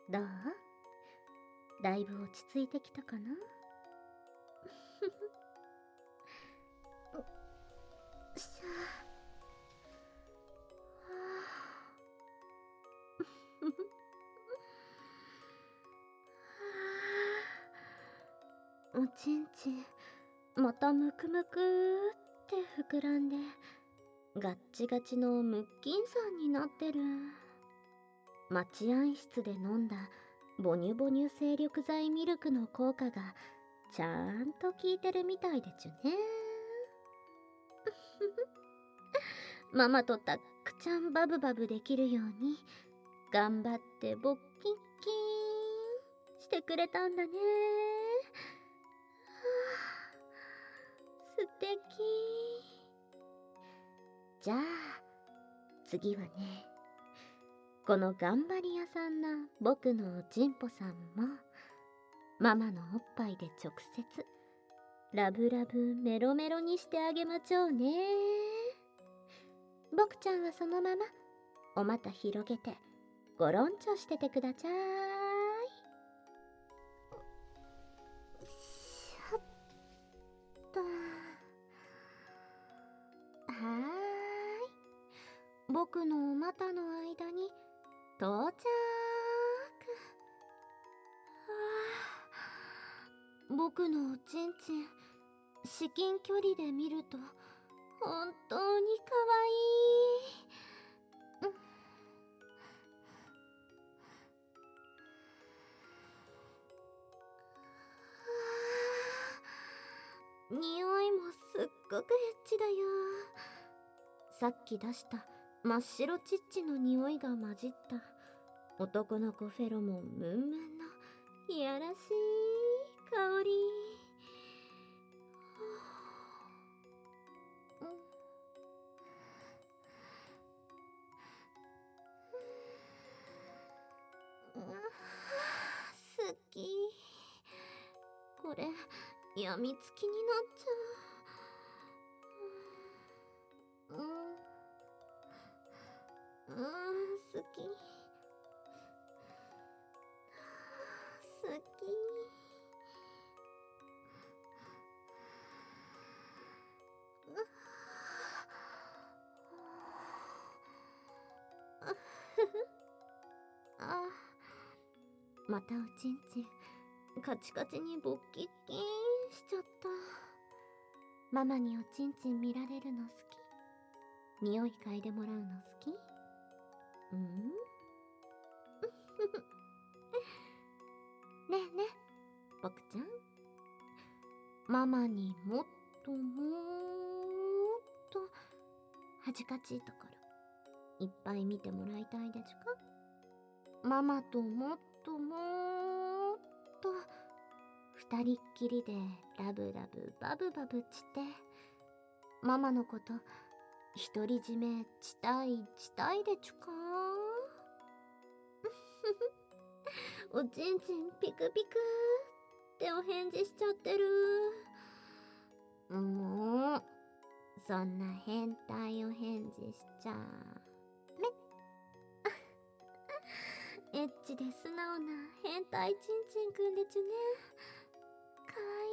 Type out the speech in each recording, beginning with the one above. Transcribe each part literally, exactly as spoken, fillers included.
どう？だいぶ落ち着いてきたかな？よっしゃ。おちんちんまたむくむくって膨らんでガッチガチのムッキンさんになってる。待合室で飲んだボニュボニュ精力剤ミルクの効果がちゃんと効いてるみたいでちゅね。ママとたっくちゃんバブバブできるように頑張ってボッキンキーンしてくれたんだね。素敵。じゃあ次はね、この頑張り屋さんな僕のおちんぽさんもママのおっぱいで直接ラブラブメロメロにしてあげまちょうね。僕ちゃんはそのままお股広げてゴロンチョしててくだちゃーい。しょっと。はーい、僕のお股の間に到着。僕のおちんちん至近距離で見ると本当にかわいい。うん匂いもすっごくエッチだよ。さっき出した真っ白チッチの匂いが混じった男の子フェロモンムンムンのいやらしい香り。うん、好き。これやみつきになっちゃう。うん、うん、好き。好き。あ、またおちんちんカチカチにボッキッキーンしちゃった。ママにおちんちん見られるの好き？匂い嗅いでもらうの好き？うん？ねえねえ、僕ちゃん。ママにもっともーっと恥かちいところいっぱい見てもらいたいでちゅか？ママともっともーっと二人っきりでラブラブバブバブちてママのこと独り占めしたいしたいでちゅか？おちんちんピクピクってお返事しちゃってる。もうそんな変態お返事しちゃめエッチで素直な変態ちんちんくんでちゅね。か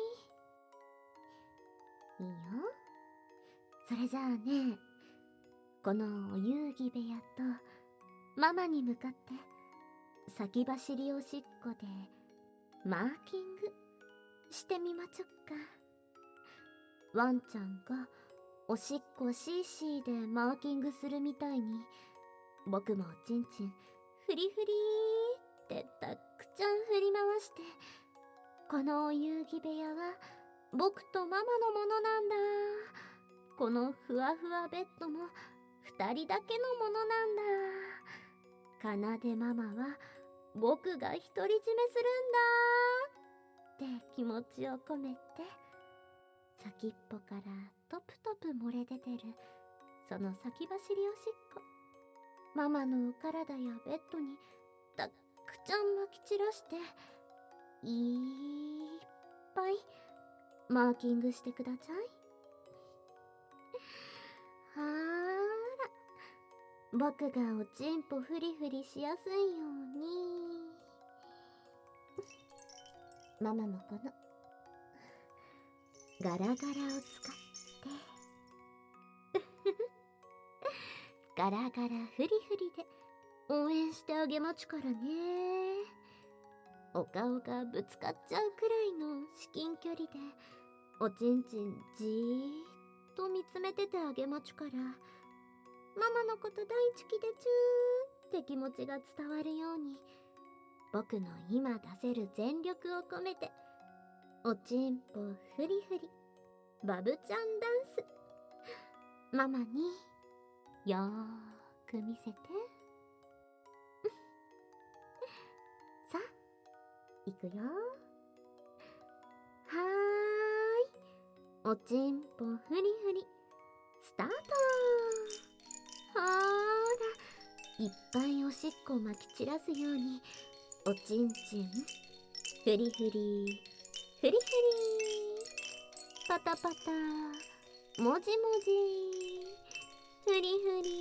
わいい。いいよ。それじゃあね、このお遊戯部屋とママに向かって先走りおしっこでマーキングしてみまちょっか。ワンちゃんがおしっこシーシーでマーキングするみたいに僕もおちんちんフリフリーってたっくちゃん振り回して、このお遊戯部屋は僕とママのものなんだ、このふわふわベッドも二人だけのものなんだ、かなでママは僕が独り占めするんだって気持ちを込めて、先っぽからトプトプ漏れ出てるその先走りおしっこ、ママのお体やベッドにたっくちゃんまき散らして、いっぱいマーキングしてください。はーら、僕がおちんぽフリフリしやすいようにママもこのガラガラを使ってガラガラフリフリで応援してあげまちゅからね。お顔がぶつかっちゃうくらいの至近距離でおちんちんじーっと見つめててあげまちゅから、ママのこと大好きでちゅーって気持ちが伝わるように、僕の今出せる全力を込めておちんぽフリフリバブちゃんダンス、ママによーく見せて。さあ、いくよ。はーい、おちんぽフリフリスタート。ほーら、いっぱいおしっこまき散らすようにおちんちんフリフリフリフリパタパタもじもじフリフリフリフリ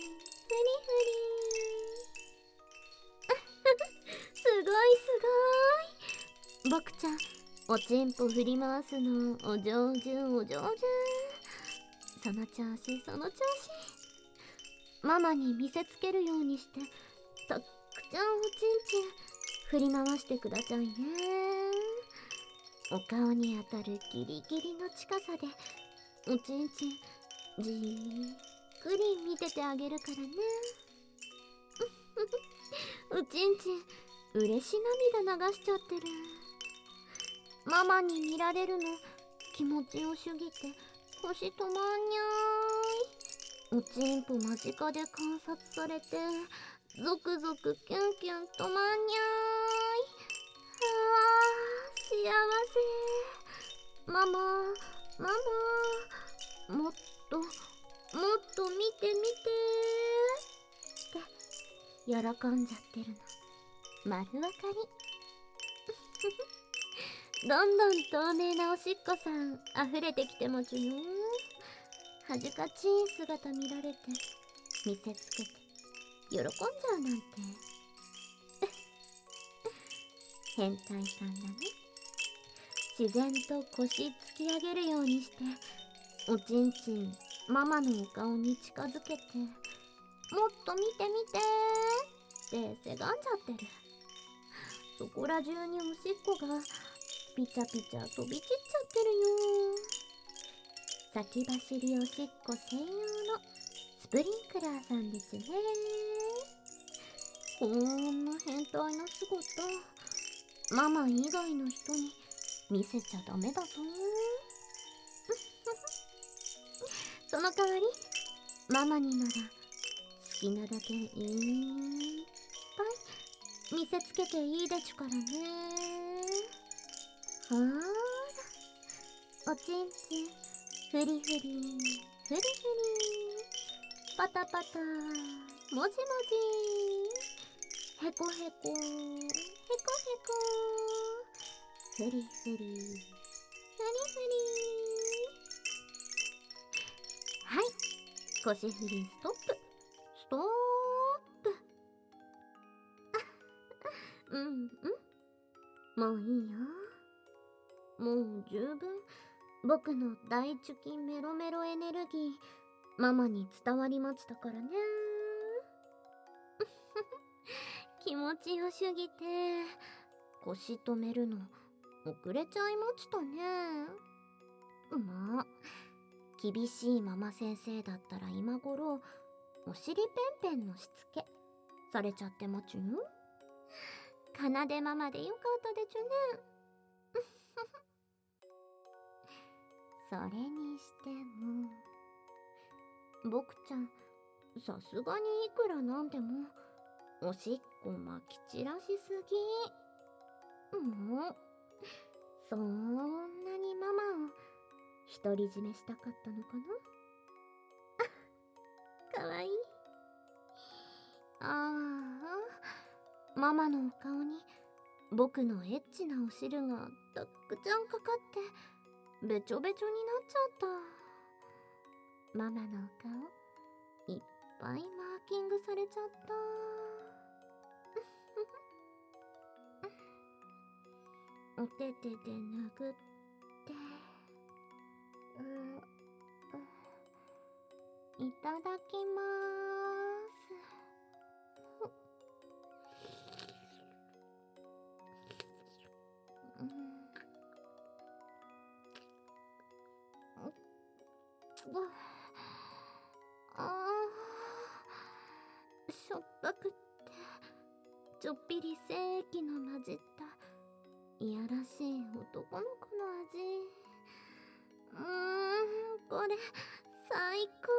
すごいすごい、僕ちゃんおちんぽ振り回すのお上手お上手。その調子その調子、ママに見せつけるようにしてたっくちゃんおちんちん振り回してくださいね。お顔に当たるギリギリの近さでおちんちんじーっくり見ててあげるからね。おちんちん嬉し涙流しちゃってる。ママに見られるの気持ちよすぎて腰止まんにゃーい。おちんぽ間近で観察されてゾクゾクキュンキュン止まんにゃーい。あー幸せ。ママママもっともっと見て見てって喜んじゃってるの丸わかり。どんどん透明なおしっこさん溢れてきてもちゅよ。恥ずかしい姿見られて見せつけて喜んじゃうなんて変態さんだね。自然と腰突き上げるようにしておちんちんママのお顔に近づけて、もっと見て見てってせがんじゃってる。そこら中におしっこがピチャピチャ飛び散っちゃってるよ。先走りおしっこ専用のスプリンクラーさんでちゅね。こんな変態な姿ママ以外の人に見せちゃダメだぞ。その代わりママになら好きなだけいっぱい見せつけていいでちゅからね。ほーら、おちんちんフリフリフリフリパタパタもじもじへこへこへこへこフリフリフリフリはい、腰振りストップストップ。うんうんもういいよ。もう十分僕の大チュキメロメロエネルギーママに伝わりましたからね。気持ちよすぎて腰止めるの遅れちゃいましたね。まあ厳しいママ先生だったら今頃お尻ペンペンのしつけされちゃってまちゅん。かなでママでよかったでちゅね。それにしても僕ちゃんさすがにいくらなんでもおしっこまき散らしすぎ。もうそんなにママを独り占めしたかったのかな。かわいい。ああ、ママのお顔に僕のエッチなお汁がたっくちゃんかかってべちょべちょになっちゃった。ママのお顔いっぱいマーキングされちゃった。 お手手で拭って、う、う、いただきまーす。うん、う、あー、しょっぱくってちょっぴり精液の混じったいやらしい男の子の味。うーん、これ最高。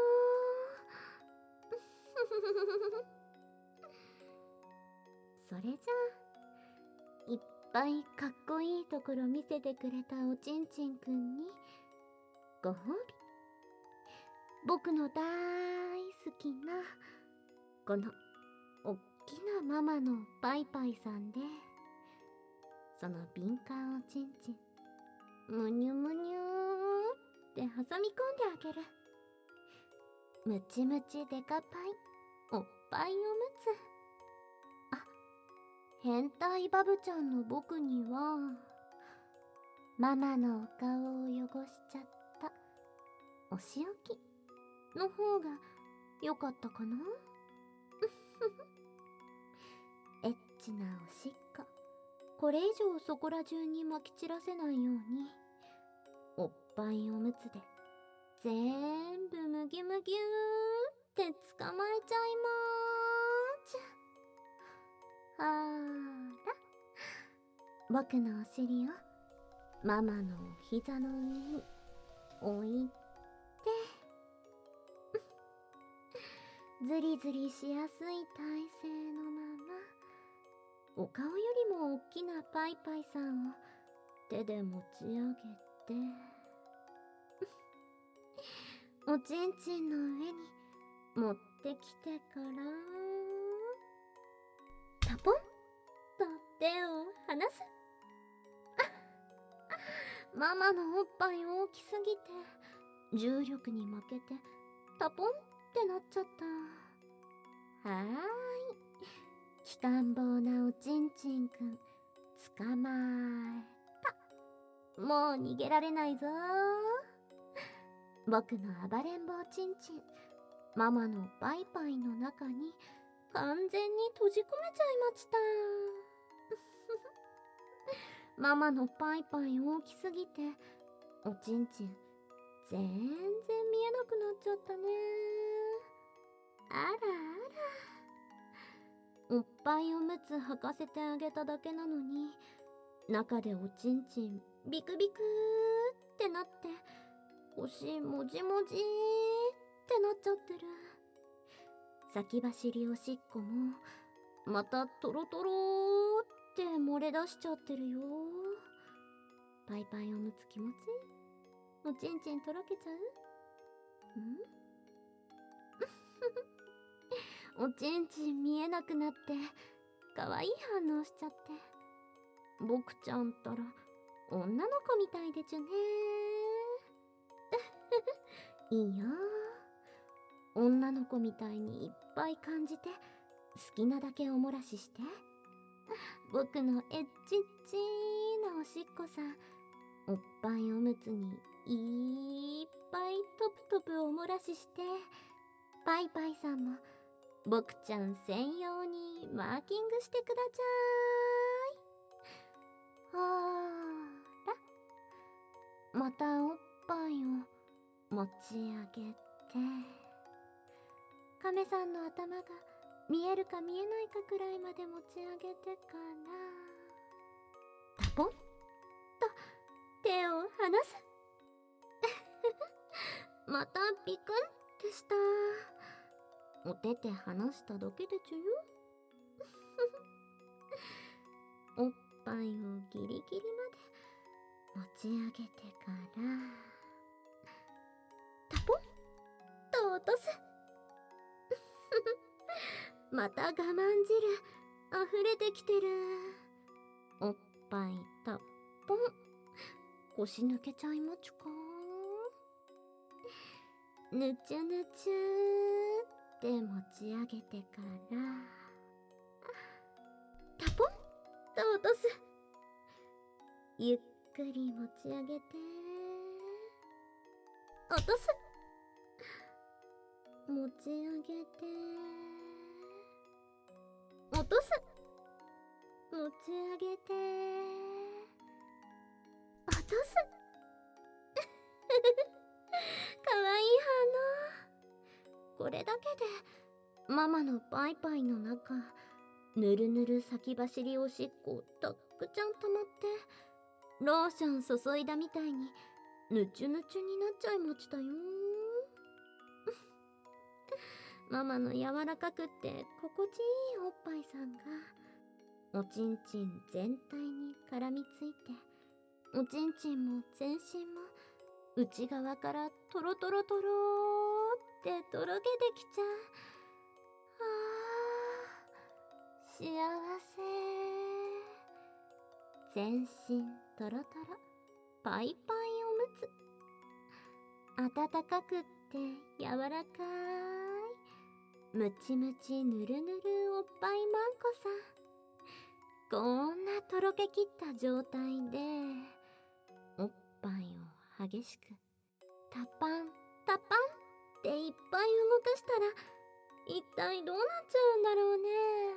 それじゃあいっぱいかっこいいところ見せてくれたおちんちんくんにご褒美。僕の大好きなこのおっきなママのパイパイさんで、その敏感おちんちんむにゅむにゅーって挟み込んであげる。ムチムチデカパイおっぱいおむつ。あ、変態バブちゃんの僕にはママのお顔を汚しちゃったお仕置きの方が良かったかな。エッチなおしっここれ以上そこら中にまき散らせないようにおっぱいおむつで全部むぎゅむぎゅーって捕まえちゃいまーちゃ。あら、僕のお尻をママの膝の上に置いてずりずりしやすい体勢のままお顔よりも大きなパイパイさんを手で持ち上げておちんちんの上に持ってきてからタポンと手を離す。ママのおっぱい大きすぎて重力に負けてタポンってなっちゃった。はーい、きかん坊なおちんちんくん捕まえた。もう逃げられないぞー。僕の暴れん坊ちんちんママのパイパイの中に完全に閉じ込めちゃいました。ママのパイパイ大きすぎておちんちん全然見えなくなっちゃったね。あらあら、おっぱいおむつ履かせてあげただけなのに中でおちんちんビクビクーってなって腰もじもじーってなっちゃってる。先走りおしっこもまたトロトローって漏れ出しちゃってるよ。パイパイおむつ気持ちいい。おちんちんとろけちゃう？んおちんちん見えなくなってかわいい反応しちゃって僕ちゃんったら女の子みたいでちゅねー。いいよ、女の子みたいにいっぱい感じて好きなだけおもらしして僕のエッチッチーなおしっこさおっぱいおむつにいっぱいトプトプおもらししてパイパイさんも僕ちゃん専用にマーキングしてくだちゃーい。ほーら、またおっぱいを持ち上げて亀さんの頭が見えるか見えないかくらいまで持ち上げてからタポンと手を離す。またビクンってした。お手手離しただけでちゅよ。おっぱいをギリギリまで持ち上げてからタポンと落とす。また我慢汁溢れてきてる。おっぱいタッポン腰抜けちゃいまちゅか。ぬちゅぬちゅーって持ち上げてからタポンと落とす。 ゆっくり持ち上げて、落とす。持ち上げて、落とす。持ち上げて、落とす。かわいい反応。これだけでママのパイパイの中、ぬるぬる先走りおしっこたっくちゃん溜まって、ローション注いだみたいにぬちゅぬちゅになっちゃいましたよ。ママの柔らかくって心地いいおっぱいさんがおちんちん全体に絡みついて、おちんちんも全身も内側からトロトロトローってとろけてきちゃう。あー、幸せ。全身トロトロパイパイおむつ、温かくって柔らかいムチムチぬるぬるおっぱいまんこさん。こんなとろけきった状態でおっぱいを激しくタパンタパンっていっぱい動かしたら一体どうなっちゃうんだろうね。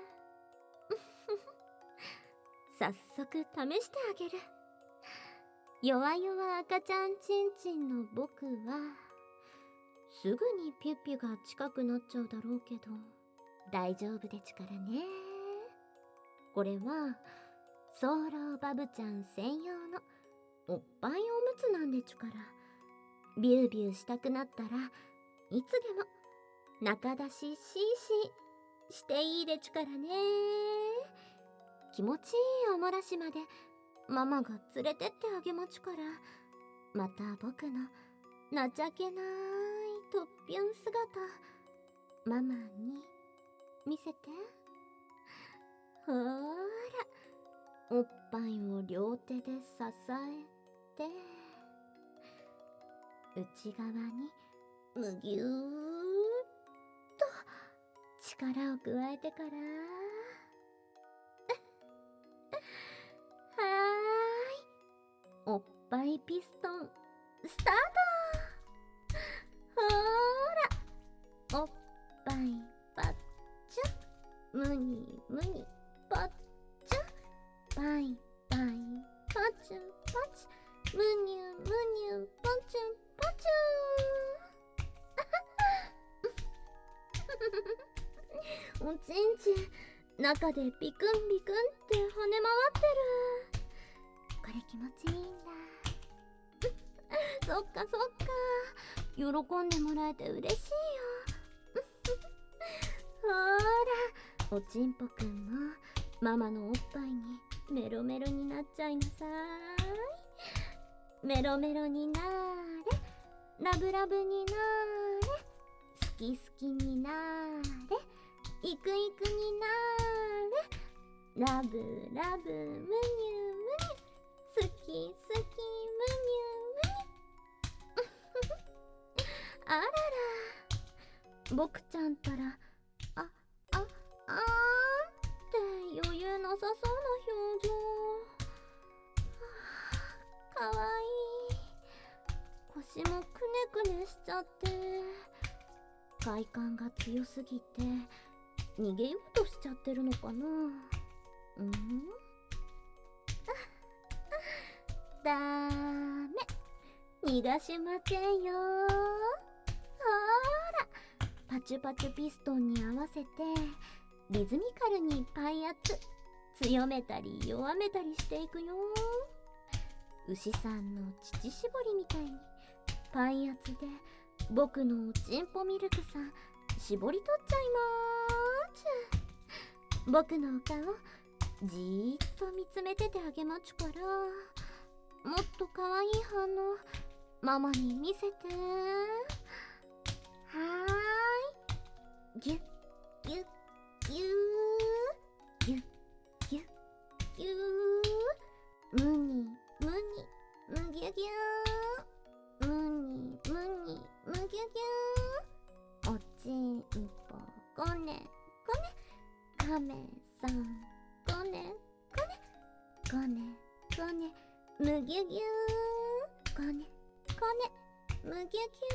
早速試してあげる。弱々赤ちゃんちんちんの僕はすぐにピュッピュが近くなっちゃうだろうけど大丈夫でちからね。これはソーローバブちゃん専用のおっぱいおむつなんでちゅから、ビュービューしたくなったらいつでも中出しシーシーしていいでちゅからね。気持ちいいおもらしまでママが連れてってあげまちゅから、また僕の情けないとっぴゅん姿ママに見せて。ほーら、おっぱいを両手で支えて、内側にむぎゅーっと力を加えてから、はーい、おっぱいピストンスタート。ほーら、おっぱいパッチャ、むにむにパッチャ、パイパイパチュパチュ、むにゅむにゅパチュパチュ。おちんちん中でビクンビクンって跳ね回ってる。これ気持ちいいんだ。そっかそっか、喜んでもらえて嬉しいよ。ほーら、おちんぽくんもママのおっぱいにメロメロになっちゃいなさーい。メロメロになーれ、ラブラブになーれ、好き好きになーれ、イクイクになーれ、ラブラブむにゅむにゅ、好き好きむにゅむにゅ。あらら、僕ちゃんたらあああーんって余裕なさそうな表情。かわいい。腰もくねくねしちゃって快感が強すぎて逃げようとしちゃってるのかな。うん、だーめ、逃がしませんよ。ほーら、パチュパチュピストンに合わせてリズミカルにパイ圧強めたり弱めたりしていくよ。牛さんの乳搾りみたいにパイ圧で僕のおちんぽミルクさん絞り取っちゃいまーちゅ。僕のお顔じーっと見つめててあげまちゅから、もっとかわいい反応ママに見せて。はーい、ギュッギュッギューギュッギュッギュー、むにむにむぎゅぎゅー、むにむにむぎゅぎゅー、おちんぽこねこね、カメさんこねこねこねこね、 むぎゅぎゅーこねこねむぎゅぎゅ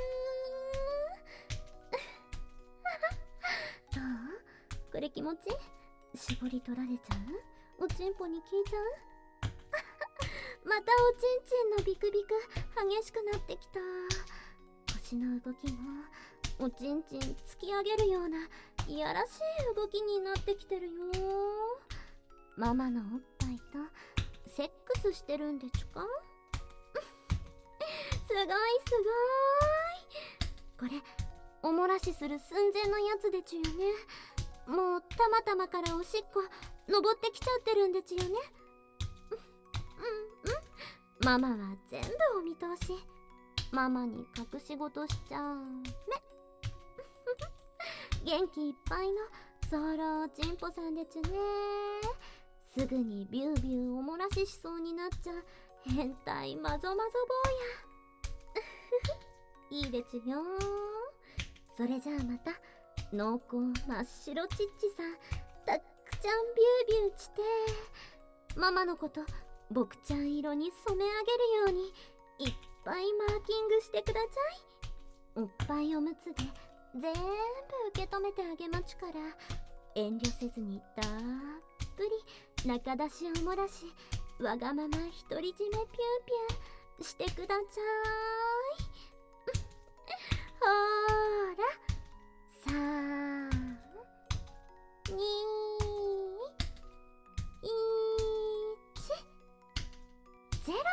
ーどう？これ気持ち？絞り取られちゃう？おちんぽに効いちゃう？またおちんちんのビクビク激しくなってきた。腰の動きもおちんちん突き上げるようないやらしい動きになってきてるよ。ママのおっぱいとセックスしてるんでちゅか？すごいすごい。これおもらしする寸前のやつでちゅよね。もうたまたまからおしっこ登ってきちゃってるんでちゅよね。うんうんママは全部お見通し。ママに隠し事しちゃうね。元気いっぱいのソロチンポさんでちゅね。すぐにビュービューおもらししそうになっちゃう変態マゾマゾ坊や。いいでちゅよ。それじゃあまた濃厚真っ白チッチさんたっくちゃんビュービューしてママのこと僕ちゃん色に染め上げるようにいっぱいマーキングしてください。おっぱいおむつで全部受け止めてあげまちゅから遠慮せずにたっぷり中出しおもらしわがまま独り占めピューピューしてください。ほーらさんにいちゼロ。は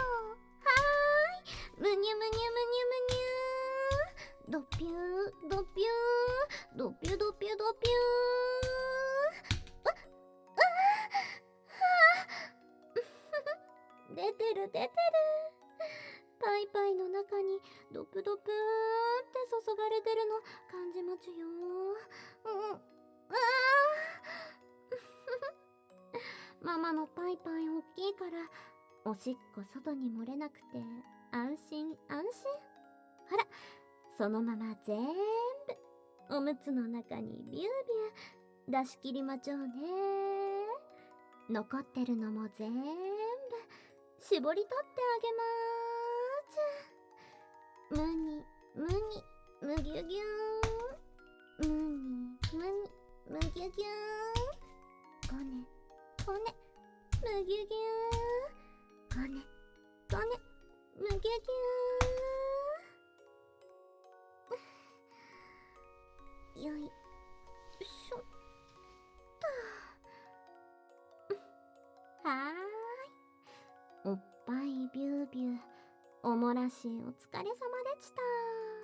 ーいむにゅむにゅむにゅむにゅドピュードピュードピュドピュドピューああ出てる出てる。パイパイの中にドプドプーって注がれてるの感じまちゅよ。うん、あママのパイパイ大きいからおしっこ外に漏れなくて安心安心。ほらそのまま全部おむつの中にビュービュー出し切りまちょうね。残ってるのも全部絞り取ってあげまーちゅ。むにむにむぎゅぎゅーんむにむにむぎゅぎゅーんこねこねむぎゅぎゅーこねこねむぎゅぎゅーよいしょっと。はーいおっぱいビュービューおもらしお疲れ様でした。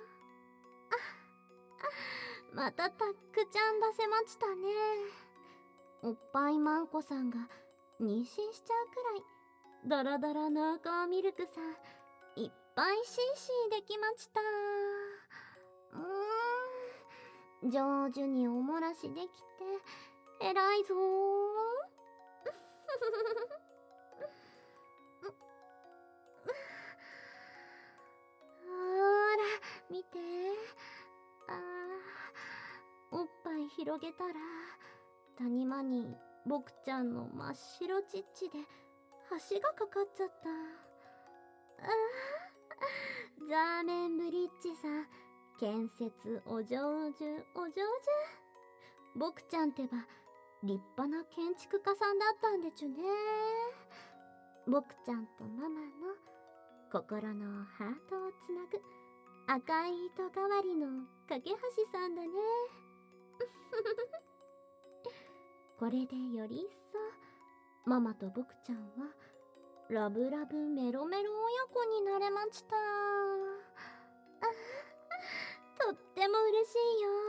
あまたたっくちゃん出せましたね。おっぱいまんこさんが妊娠しちゃうくらいドロドロ濃厚ミルクさんいっぱいシーシーできました。うーん上手におもらしできてえらいぞー。見てあーおっぱい広げたら谷間に僕ちゃんの真っ白ちっちで橋がかかっちゃった。あーザーメンブリッジさん建設お上手お上手。僕ちゃんってば立派な建築家さんだったんでちゅね。僕ちゃんとママの心のハートをつなぐ赤い糸代わりの架け橋さんだね。これでより一層ママと僕ちゃんはラブラブメロメロ親子になれました。あとっても嬉しいよ。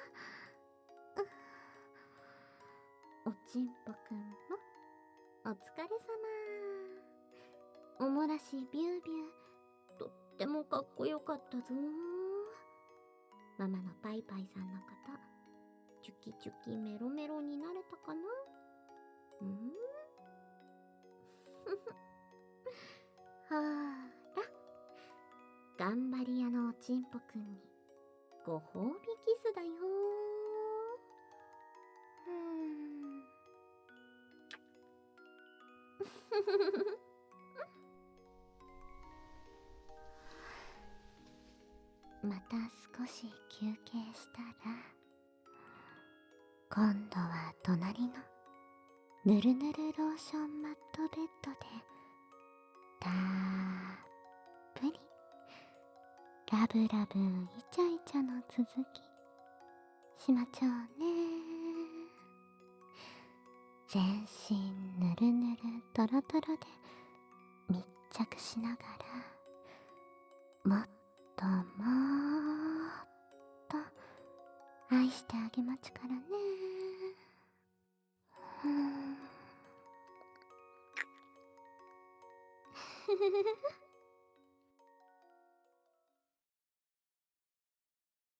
おちんぽくんもお疲れ様。おもらしビュービューとってもかっこよかったぞ。ママのパイパイさんのことチュキチュキメロメロになれたかな。うんほーら頑張り屋のおちんぽくんにご褒美キスだよ。うーんまた少し休憩したら、今度は隣のぬるぬるローションマットベッドでたっぷりラブラブイチャイチャの続きしまちょうね。全身ぬるぬるトロトロで密着しながら、もっともっと愛してあげまちからね。うーんふふふふ